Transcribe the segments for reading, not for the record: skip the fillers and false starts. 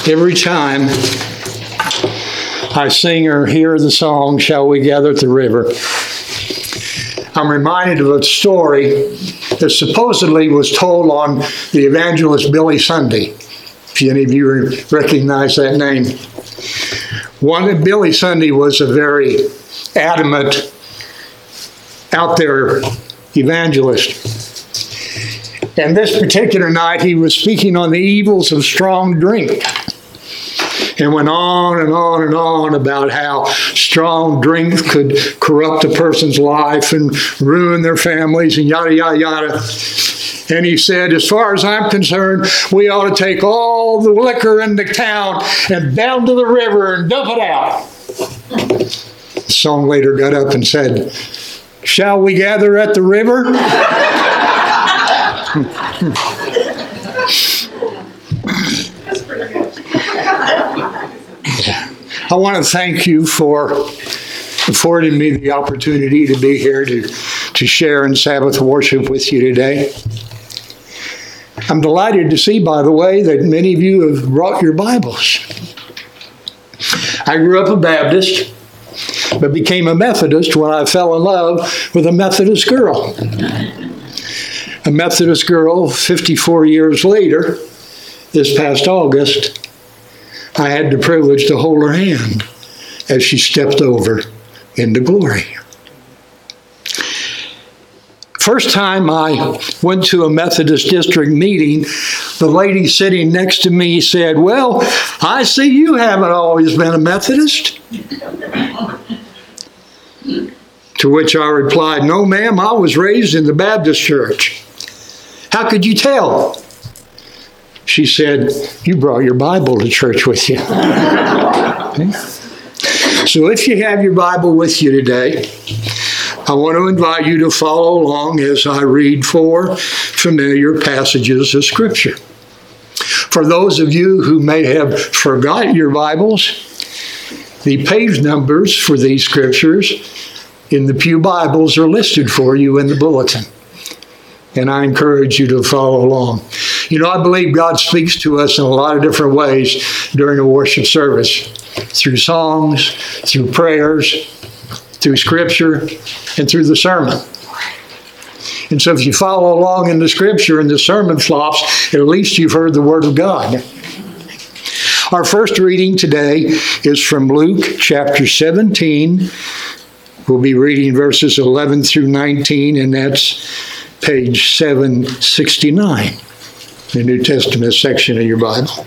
Every time I sing or hear the song, Shall We Gather at the River, I'm reminded of a story that supposedly was told on the evangelist Billy Sunday, if any of you recognize that name. Billy Sunday was a very adamant, out there evangelist. And this particular night, he was speaking on the evils of strong drink. And went on and on and on about how strong drink could corrupt a person's life and ruin their families and yada, yada, yada. And he said, as far as I'm concerned, we ought to take all the liquor in the town and down to the river and dump it out. The song leader got up and said, shall we gather at the river? I want to thank you for affording me the opportunity to be here to share in Sabbath worship with you today. I'm delighted to see, by the way, that many of you have brought your Bibles. I grew up a Baptist, but became a Methodist when I fell in love with a Methodist girl. A Methodist girl, 54 years later, this past August, I had the privilege to hold her hand as she stepped over into glory. First time I went to a Methodist district meeting, the lady sitting next to me said, well, I see you haven't always been a Methodist. To which I replied, no, ma'am, I was raised in the Baptist church. How could you tell? She said, you brought your Bible to church with you. Okay. So if you have your Bible with you today, I want to invite you to follow along as I read 4 familiar passages of Scripture. For those of you who may have forgot your Bibles, the page numbers for these Scriptures in the Pew Bibles are listed for you in the bulletin. And I encourage you to follow along. You know, I believe God speaks to us in a lot of different ways during a worship service. Through songs, through prayers, through Scripture, and through the sermon. And so if you follow along in the Scripture and the sermon flops, at least you've heard the Word of God. Our first reading today is from Luke chapter 17. We'll be reading verses 11 through 19, and that's page 769, the New Testament section of your Bible.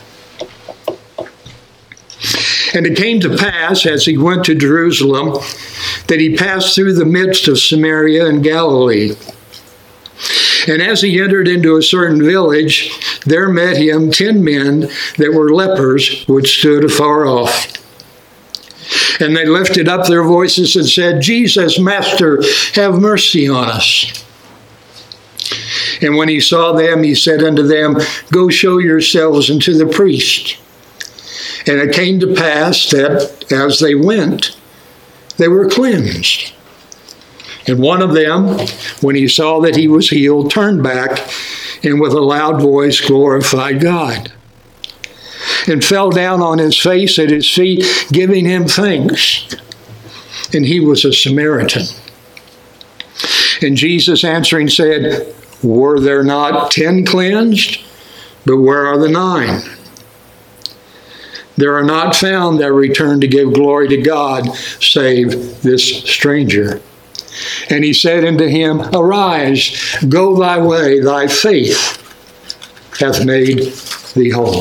And it came to pass, as he went to Jerusalem, that he passed through the midst of Samaria and Galilee. And as he entered into a certain village, there met him 10 men that were lepers, which stood afar off. And they lifted up their voices and said, Jesus, Master, have mercy on us. And when he saw them, he said unto them, go show yourselves unto the priest. And it came to pass that as they went, they were cleansed. And one of them, when he saw that he was healed, turned back and with a loud voice glorified God. And fell down on his face at his feet, giving him thanks. And he was a Samaritan. And Jesus answering said, were there not 10 cleansed? But where are the 9? There are not found that return to give glory to God, save this stranger. And he said unto him, arise, go thy way, thy faith hath made thee whole.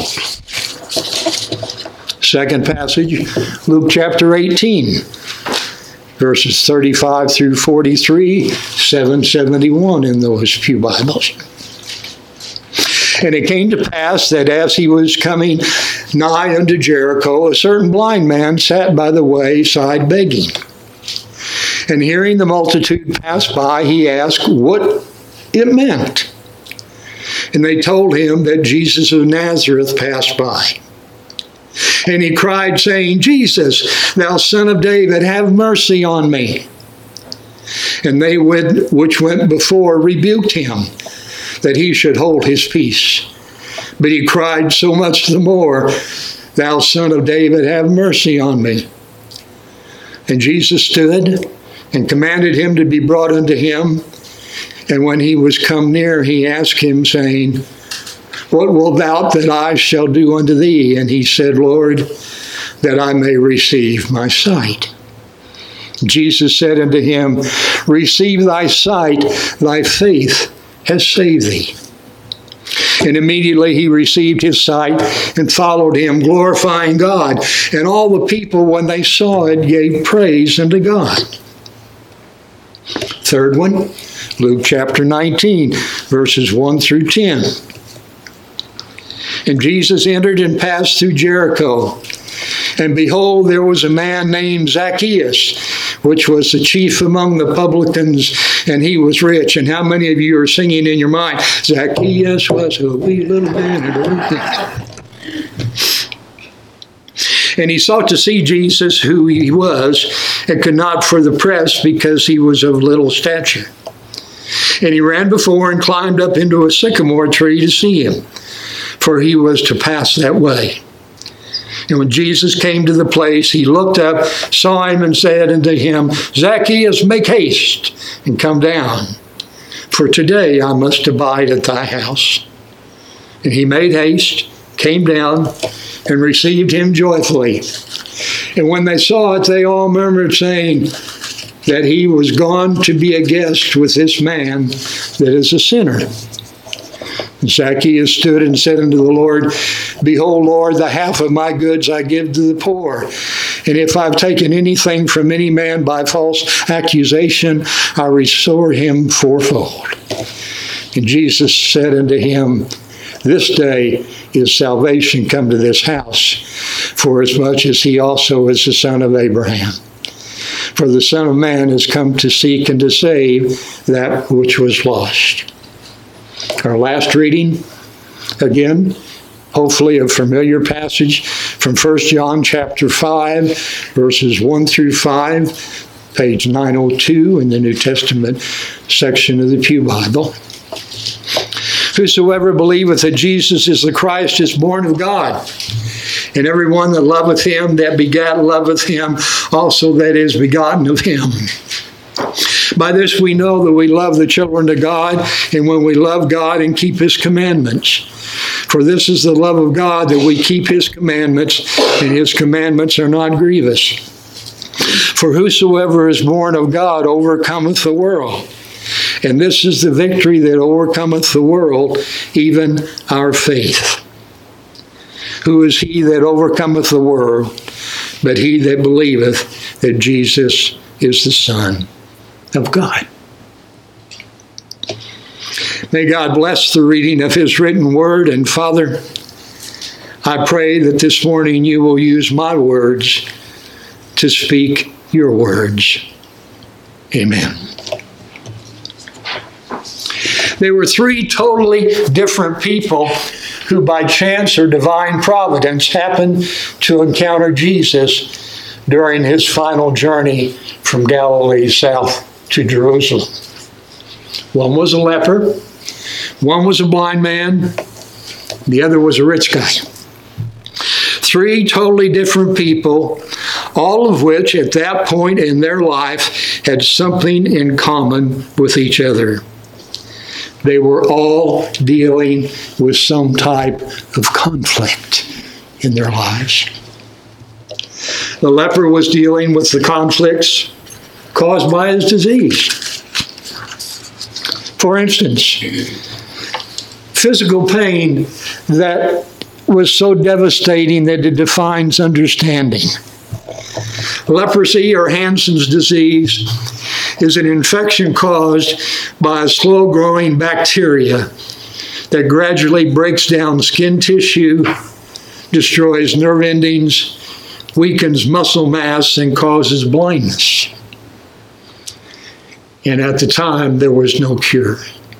Second passage, Luke chapter 18, verses 35 through 43, 771 in those Pew Bibles. And it came to pass that as he was coming nigh unto Jericho, a certain blind man sat by the wayside begging. And hearing the multitude pass by, he asked what it meant. And they told him that Jesus of Nazareth passed by. And he cried, saying, Jesus, thou Son of David, have mercy on me. And they which went before rebuked him, that he should hold his peace. But he cried so much the more, Thou Son of David, have mercy on me. And Jesus stood and commanded him to be brought unto him. And when he was come near, he asked him, saying, What wilt thou that I shall do unto thee? And he said, Lord, that I may receive my sight. Jesus said unto him, Receive thy sight, thy faith has saved thee. And immediately he received his sight and followed him, glorifying God. And all the people, when they saw it, gave praise unto God. Third one, Luke chapter 19, verses 1 through 10. And Jesus entered and passed through Jericho. And behold, there was a man named Zacchaeus, which was the chief among the publicans, and he was rich. And how many of you are singing in your mind, Zacchaeus was a wee little man. And he sought to see Jesus, who he was, and could not for the press, because he was of little stature. And he ran before and climbed up into a sycamore tree to see him, for he was to pass that way. And when Jesus came to the place, he looked up, saw him, and said unto him, Zacchaeus, make haste, and come down, for today I must abide at thy house. And he made haste, came down, and received him joyfully. And when they saw it, they all murmured, saying that he was gone to be a guest with this man that is a sinner. And Zacchaeus stood and said unto the Lord, Behold, Lord, the half of my goods I give to the poor. And if I've taken anything from any man by false accusation, I restore him fourfold. And Jesus said unto him, This day is salvation come to this house, forasmuch as he also is the son of Abraham. For the Son of Man has come to seek and to save that which was lost. Our last reading, again, hopefully a familiar passage from 1 John chapter 5, verses 1 through 5, page 902 in the New Testament section of the Pew Bible. Whosoever believeth that Jesus is the Christ is born of God. And everyone that loveth him that begat loveth him also that is begotten of him. By this we know that we love the children of God, and when we love God and keep his commandments. For this is the love of God, that we keep his commandments, and his commandments are not grievous. For whosoever is born of God overcometh the world. And this is the victory that overcometh the world, even our faith. Who is he that overcometh the world, but he that believeth that Jesus is the Son of God? May God bless the reading of his written word. And Father, I pray that this morning you will use my words to speak your words. Amen. There were three totally different people who by chance or divine providence happened to encounter Jesus during his final journey from Galilee south to Jerusalem. One was a leper, one was a blind man, the other was a rich guy. Three totally different people, all of which at that point in their life had something in common with each other. They were all dealing with some type of conflict in their lives. The leper was dealing with the conflicts caused by his disease. For instance, physical pain that was so devastating that it defines understanding. Leprosy, or Hansen's disease, is an infection caused by a slow-growing bacteria that gradually breaks down skin tissue, destroys nerve endings, weakens muscle mass, and causes blindness. And at the time, there was no cure.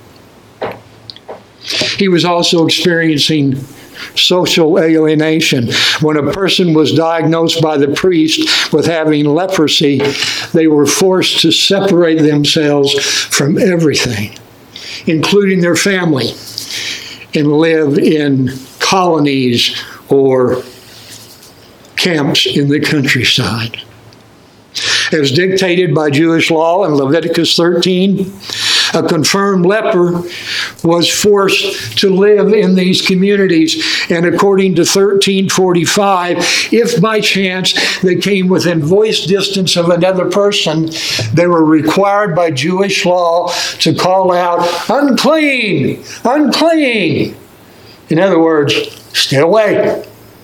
He was also experiencing social alienation. When a person was diagnosed by the priest with having leprosy, they were forced to separate themselves from everything, including their family. and live in colonies or camps in the countryside. As dictated by Jewish law in Leviticus 13, a confirmed leper was forced to live in these communities. And according to 1345, if by chance they came within voice distance of another person, they were required by Jewish law to call out, "Unclean! Unclean!" In other words, stay away.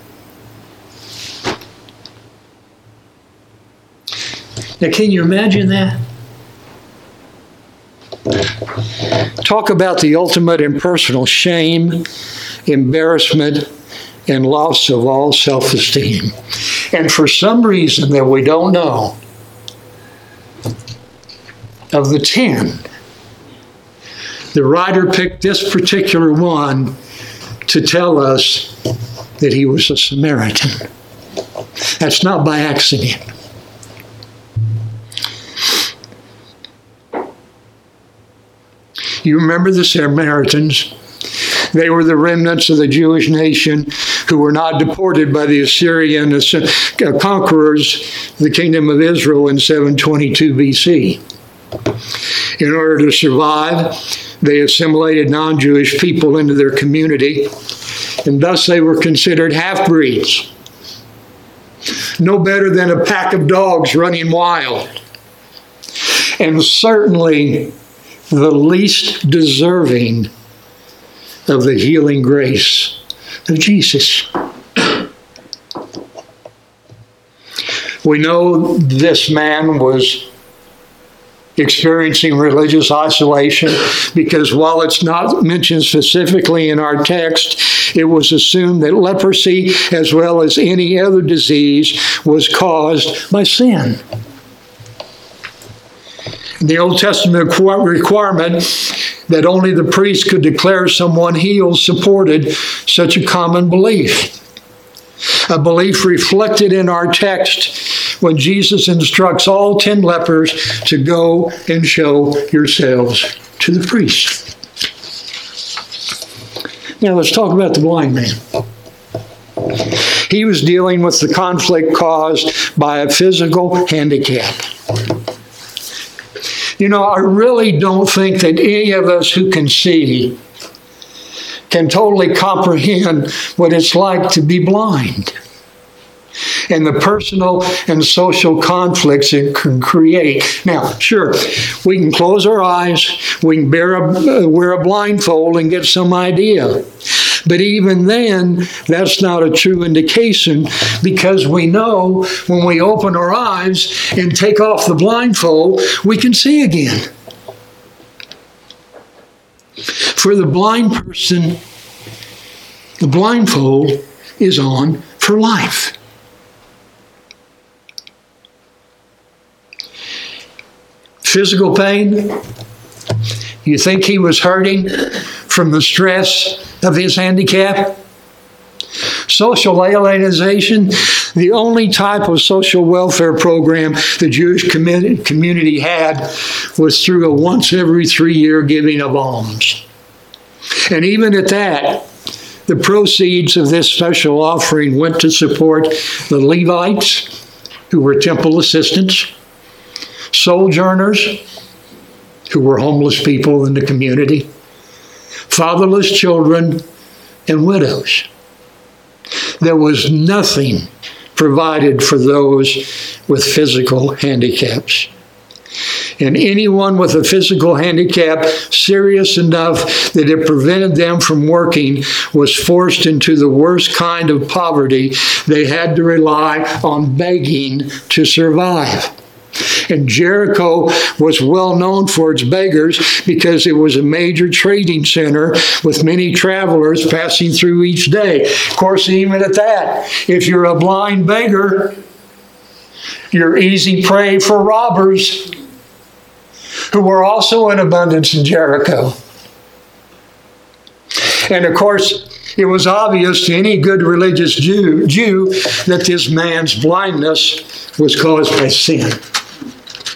Now, can you imagine that? Talk about the ultimate impersonal shame, embarrassment, and loss of all self-esteem. And for some reason that we don't know, of the 10, the writer picked this particular one to tell us that he was a Samaritan. That's not by accident. You remember the Samaritans? They were the remnants of the Jewish nation who were not deported by the Assyrian conquerors, the kingdom of Israel in 722 BC. In order to survive, they assimilated non-Jewish people into their community, and thus they were considered half-breeds. No better than a pack of dogs running wild. And certainly the least deserving of the healing grace of Jesus. We know this man was experiencing religious isolation because while it's not mentioned specifically in our text, it was assumed that leprosy, as well as any other disease, was caused by sin. The Old Testament requirement that only the priest could declare someone healed supported such a common belief. A belief reflected in our text when Jesus instructs all 10 lepers to go and show yourselves to the priest. Now let's talk about the blind man. He was dealing with the conflict caused by a physical handicap. You know, I really don't think that any of us who can see can totally comprehend what it's like to be blind and the personal and social conflicts it can create. Now, sure, we can close our eyes, we can wear a blindfold and get some idea. But even then, that's not a true indication because we know when we open our eyes and take off the blindfold, we can see again. For the blind person, the blindfold is on for life. Physical pain, you think he was hurting from the stress of his handicap? Social alienation, the only type of social welfare program the Jewish community had was through a once every 3-year giving of alms. And even at that, the proceeds of this special offering went to support the Levites, who were temple assistants, sojourners, who were homeless people in the community, fatherless children, and widows. There was nothing provided for those with physical handicaps. And anyone with a physical handicap serious enough that it prevented them from working was forced into the worst kind of poverty. They had to rely on begging to survive. And Jericho was well known for its beggars because it was a major trading center with many travelers passing through each day. Of course, even at that, if you're a blind beggar, you're easy prey for robbers who were also in abundance in Jericho. And of course, it was obvious to any good religious Jew that this man's blindness was caused by sin.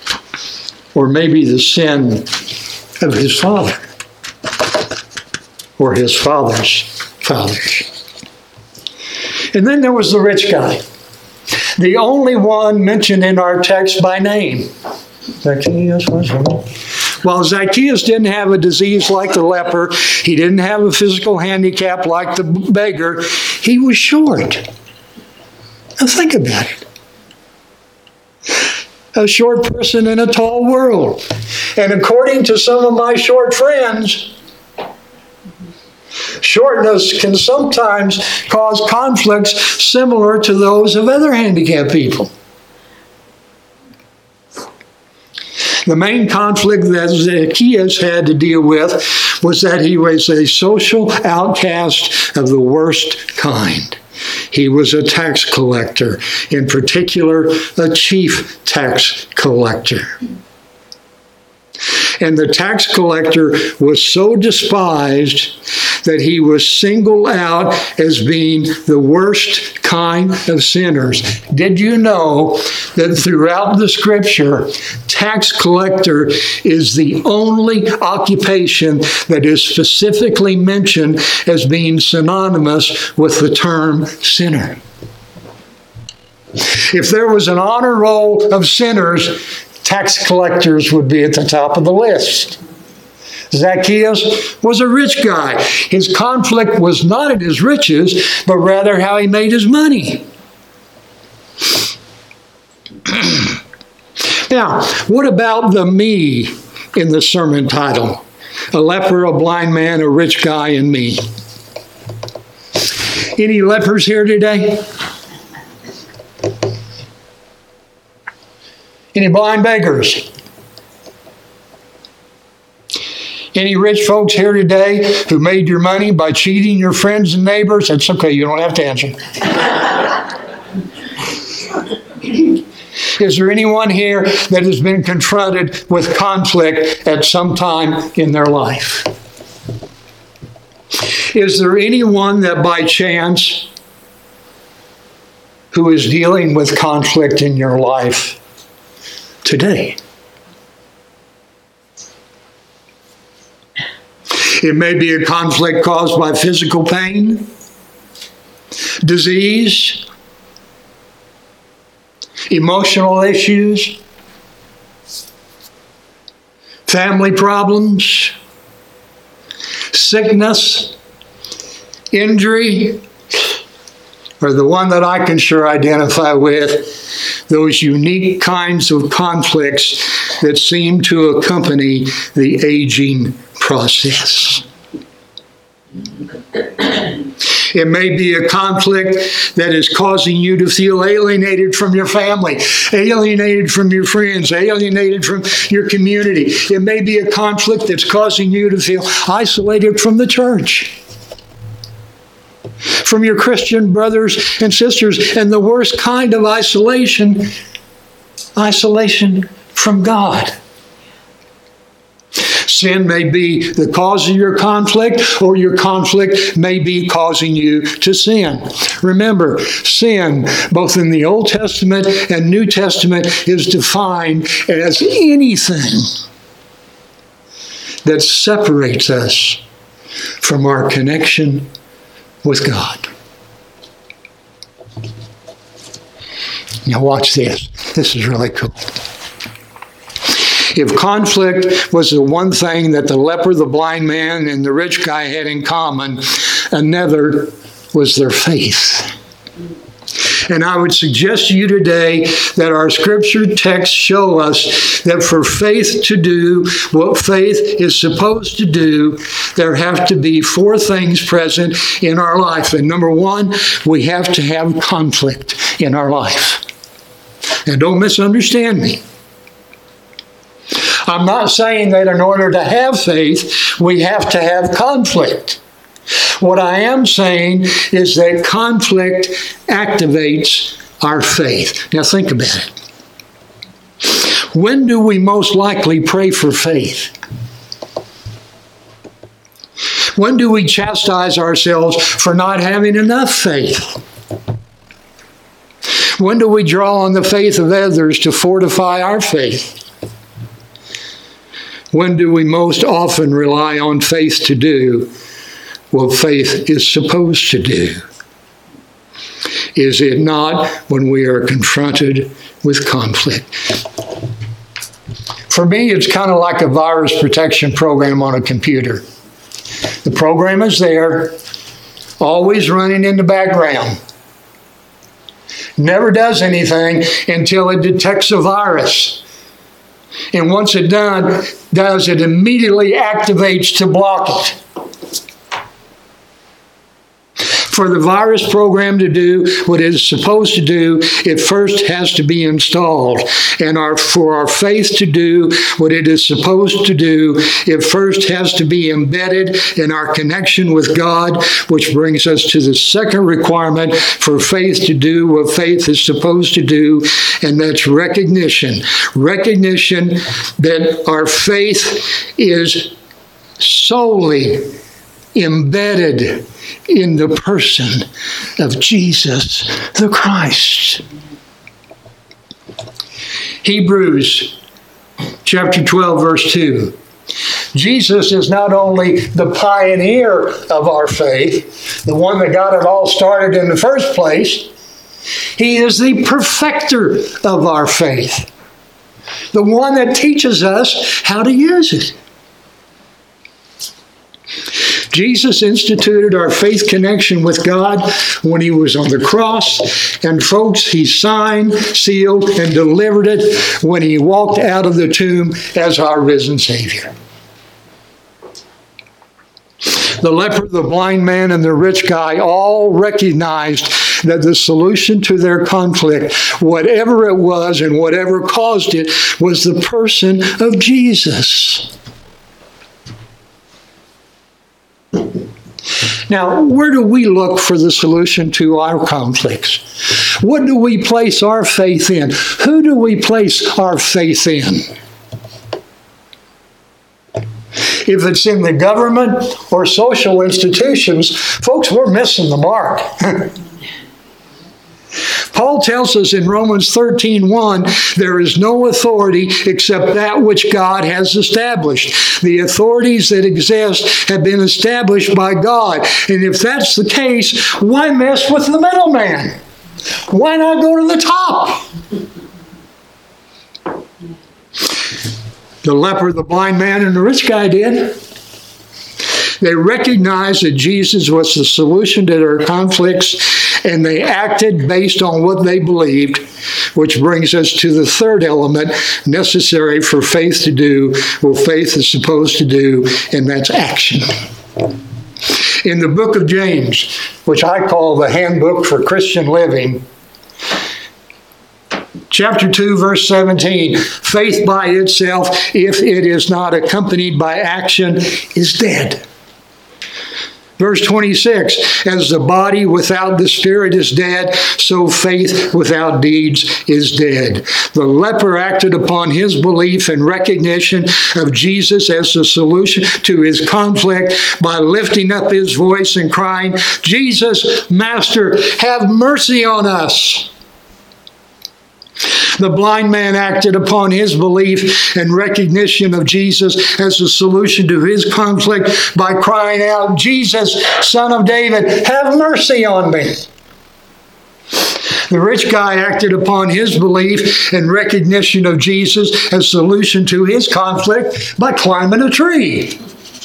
Or maybe the sin of his father. were his father's fathers. And then there was the rich guy, the only one mentioned in our text by name. Zacchaeus was one. While Zacchaeus didn't have a disease like the leper, he didn't have a physical handicap like the beggar, he was short. Now think about it. A short person in a tall world. And according to some of my short friends, shortness can sometimes cause conflicts similar to those of other handicapped people. The main conflict that Zacchaeus had to deal with was that he was a social outcast of the worst kind. He was a tax collector, in particular, a chief tax collector. And the tax collector was so despised that he was singled out as being the worst kind of sinners. Did you know that throughout the Scripture, tax collector is the only occupation that is specifically mentioned as being synonymous with the term sinner? If there was an honor roll of sinners, tax collectors would be at the top of the list. Zacchaeus was a rich guy. His conflict was not in his riches, but rather how he made his money. Now, what about the me in the sermon title? A leper, a blind man, a rich guy, and me. Any lepers here today? Any blind beggars? Any rich folks here today who made your money by cheating your friends and neighbors? It's okay, you don't have to answer. Is there anyone here that has been confronted with conflict at some time in their life? Is there anyone that by chance who is dealing with conflict in your life today? It may be a conflict caused by physical pain, disease, emotional issues, family problems, sickness, injury, or the one that I can sure identify with, those unique kinds of conflicts that seem to accompany the aging process. It may be a conflict that is causing you to feel alienated from your family, alienated from your friends, alienated from your community. It may be a conflict that's causing you to feel isolated from the church, from your Christian brothers and sisters, and the worst kind of isolation from God. Sin may be the cause of your conflict, or your conflict may be causing you to sin. Remember, sin, both in the Old Testament and New Testament, is defined as anything that separates us from our connection with God. Now watch this. This is really cool. If conflict was the one thing that the leper, the blind man, and the rich guy had in common, another was their faith. And I would suggest to you today that our scripture texts show us that for faith to do what faith is supposed to do, there have to be four things present in our life. And number one, we have to have conflict in our life. Now, don't misunderstand me. I'm not saying that in order to have faith, we have to have conflict. What I am saying is that conflict activates our faith. Now think about it. When do we most likely pray for faith? When do we chastise ourselves for not having enough faith? When do we draw on the faith of others to fortify our faith? When do we most often rely on faith to do what faith is supposed to do. Is it not when we are confronted with conflict? For me, it's kind of like a virus protection program on a computer. The program is there, always running in the background. Never does anything until it detects a virus. And once it does, it immediately activates to block it. For the virus program to do what it is supposed to do, it first has to be installed. And for our faith to do what it is supposed to do, it first has to be embedded in our connection with God, which brings us to the second requirement for faith to do what faith is supposed to do, and that's recognition. Recognition that our faith is solely embedded in the person of Jesus the Christ. Hebrews chapter 12, verse 2. Jesus is not only the pioneer of our faith, the one that got it all started in the first place, he is the perfecter of our faith, the one that teaches us how to use it. Jesus instituted our faith connection with God when he was on the cross, and folks, he signed, sealed, and delivered it when he walked out of the tomb as our risen Savior. The leper, the blind man, and the rich guy all recognized that the solution to their conflict, whatever it was and whatever caused it, was the person of Jesus. Now, where do we look for the solution to our conflicts? What do we place our faith in? Who do we place our faith in? If it's in the government or social institutions, folks, we're missing the mark. Paul tells us in Romans 13:1, there is no authority except that which God has established. The authorities that exist have been established by God. And if that's the case, why mess with the middleman? Why not go to the top? The leper, the blind man, and the rich guy did. They recognized that Jesus was the solution to their conflicts, and they acted based on what they believed, which brings us to the third element necessary for faith to do what faith is supposed to do, and that's action. In the book of James, which I call the handbook for Christian living, chapter 2, verse 17, faith by itself, if it is not accompanied by action, is dead. Verse 26, as the body without the spirit is dead, so faith without deeds is dead. The leper acted upon his belief and recognition of Jesus as the solution to his conflict by lifting up his voice and crying, Jesus, Master, have mercy on us. The blind man acted upon his belief and recognition of Jesus as the solution to his conflict by crying out, Jesus, Son of David, have mercy on me. The rich guy acted upon his belief and recognition of Jesus as a solution to his conflict by climbing a tree.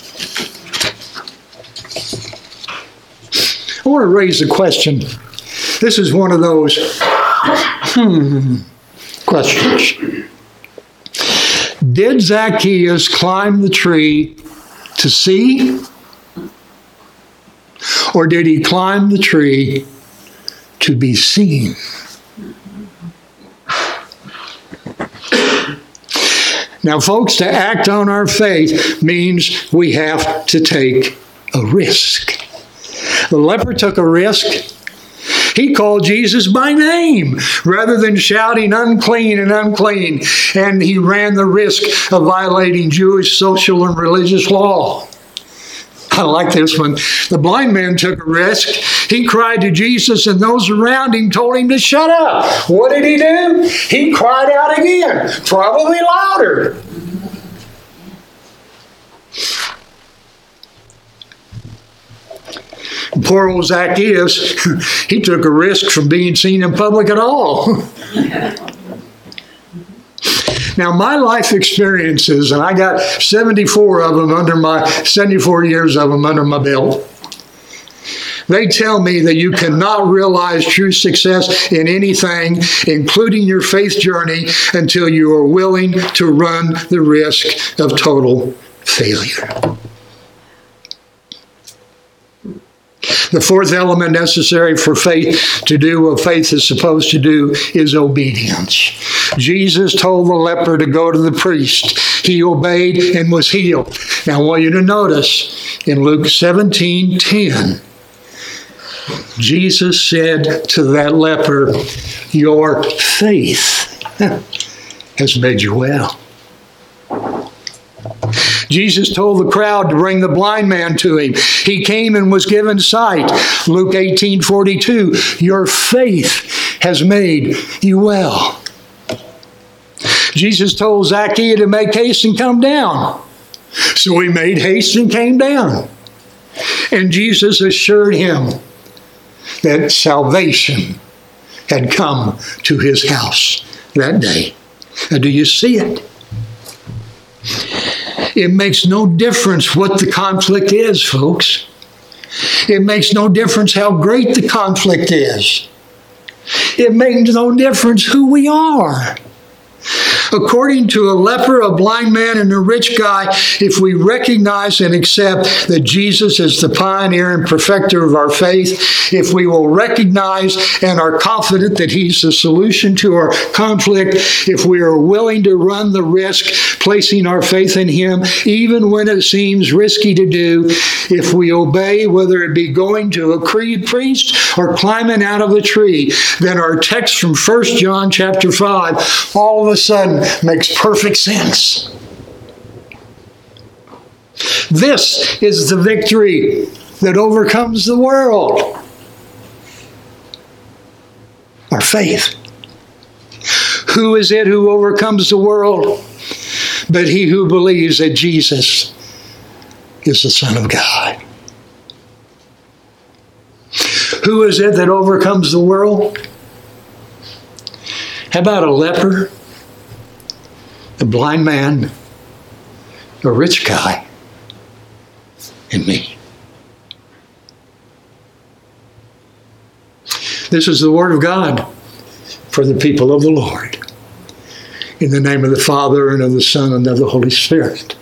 I want to raise a question. This is one of those questions. Did Zacchaeus climb the tree to see? Or did he climb the tree to be seen? Now, folks, to act on our faith means we have to take a risk. The leper took a risk. He called Jesus by name rather than shouting unclean and unclean. And he ran the risk of violating Jewish social and religious law. I like this one. The blind man took a risk. He cried to Jesus, and those around him told him to shut up. What did he do? He cried out again, probably louder. Poor old Zacchaeus, he took a risk from being seen in public at all. Now, my life experiences, and I got 74 years of them under my belt. They tell me that you cannot realize true success in anything, including your faith journey, until you are willing to run the risk of total failure. The fourth element necessary for faith to do what faith is supposed to do is obedience. Jesus told the leper to go to the priest. He obeyed and was healed. Now I want you to notice in Luke 17:10, Jesus said to that leper, "Your faith has made you well." Jesus told the crowd to bring the blind man to him. He came and was given sight. Luke 18:42, "Your faith has made you well." Jesus told Zacchaeus to make haste and come down. So he made haste and came down. And Jesus assured him that salvation had come to his house that day. Now, do you see it? It makes no difference what the conflict is, folks. It makes no difference how great the conflict is. It makes no difference who we are. According to a leper, a blind man, and a rich guy, if we recognize and accept that Jesus is the pioneer and perfecter of our faith, if we will recognize and are confident that he's the solution to our conflict, if we are willing to run the risk placing our faith in him, even when it seems risky to do, if we obey, whether it be going to a priest or climbing out of a tree, then our text from 1 John chapter 5 all of a sudden makes perfect sense. This is the victory that overcomes the world. Our faith. Who is it who overcomes the world? But he who believes that Jesus is the Son of God. Who is it that overcomes the world? How about a leper? A blind man, a rich guy, and me. This is the word of God for the people of the Lord. In the name of the Father, and of the Son, and of the Holy Spirit.